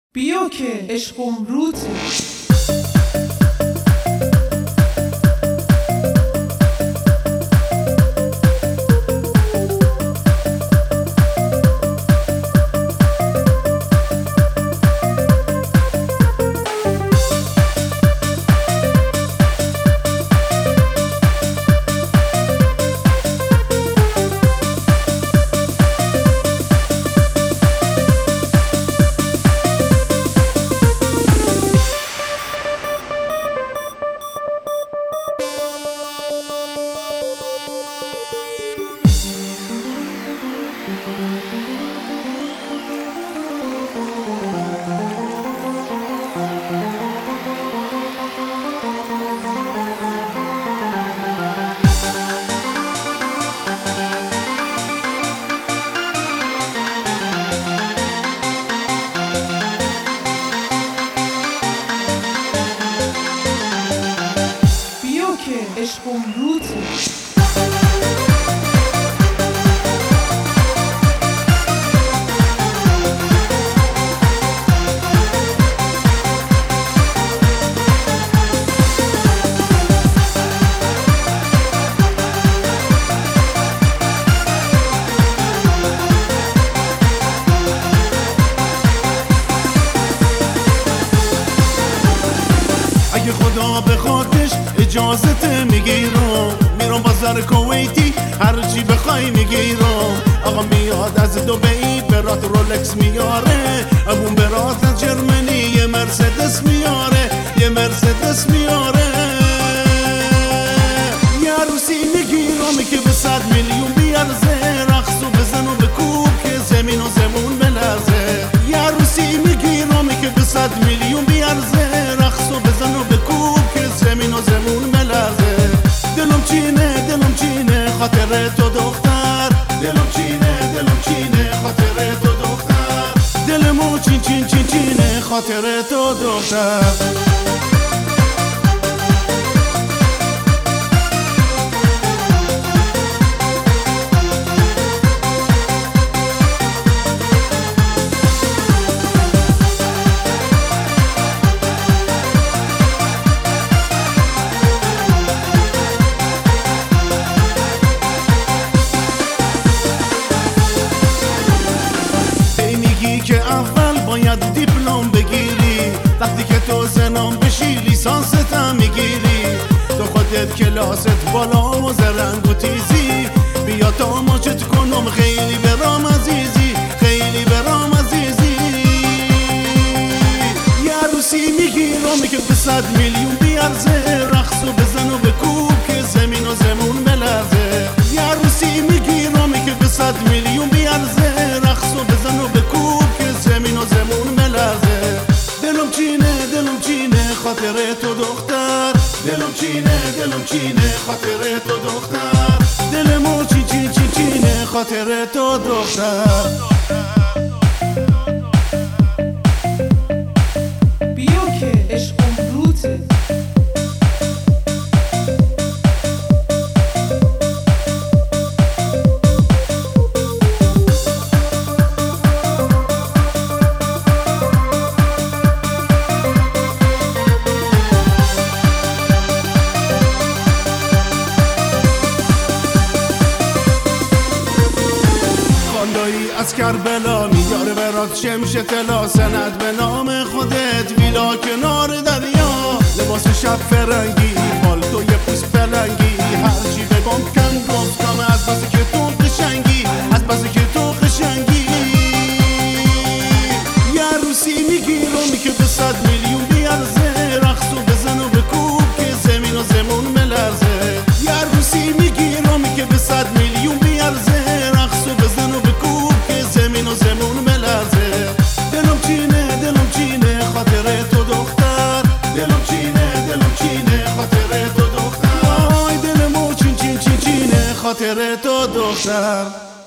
بیا که عشقم روته. عشقم روته. اگه خدا بخوادش اجازت میگیرم، میرم بازار کویتی هرچی بخوای میگیرم. آقا میاد از دبی برات رولکس میاره، امون برات از جرمنی یه مرسدس میاره، یه مرسدس میاره. یه عروسی میگیرم که به 100 میلیون بیارزه، رقص و بزن و بکوب که زمین و زمون بلرزه. یه عروسی میگیرم که به 100 میلیون بیارزه، رقص و بزن و بکوب که زمین و زمون بلرزه. دلم چینه خاطر تو دختر، دلم چینه خاطر تو دختر، دلمو چینه خاطر تو دختر. که اول باید دیپلم بگیری، وقتی که تو زنم بشی لیسانست هم میگیری. تو خودت کلاست بالا و زرنگ و تیزی، بیا تا ماچت کنم خیلی برام عزیزی، خیلی برام عزیزی. یه عروسی میگیرم که به 100 میلیون بیارزه، رقص و بزن و بکوب که زمین و زمون بلرزه. یه عروسی میگیرم که به 100 میلیون بیارزه، رقص و بزن و بکوب زمین و زمون ملرزه. دلم چینه خاطر تو دختر، دلم چینه خاطر تو دختر، دلمو چینه خاطر تو دختر. بیا که عشقم روته. از کربلا میاره برات شمش طلا، سند به نام خودت، ویلا کنار دریا، لباس شب فرنگی، پالتو یه پوست پلنگی. هرچی بگم کم گفتم از بس که تو قشنگی، از بس که تو قشنگی. یه عروسی میگیرم که به 100 میلیون بیارزه، رقص و بزن و بکوب که زمین و زمون ملرزه. یه عروسی میگیرم که به 100 میلیون بیارزه، رقص و بزن و بکوب که زمین و زمون ملرزه. دلم چینه خاطر تو دختر، دلم چینه خاطر تو دختر، آی دلمو چینه خاطر تو دختر.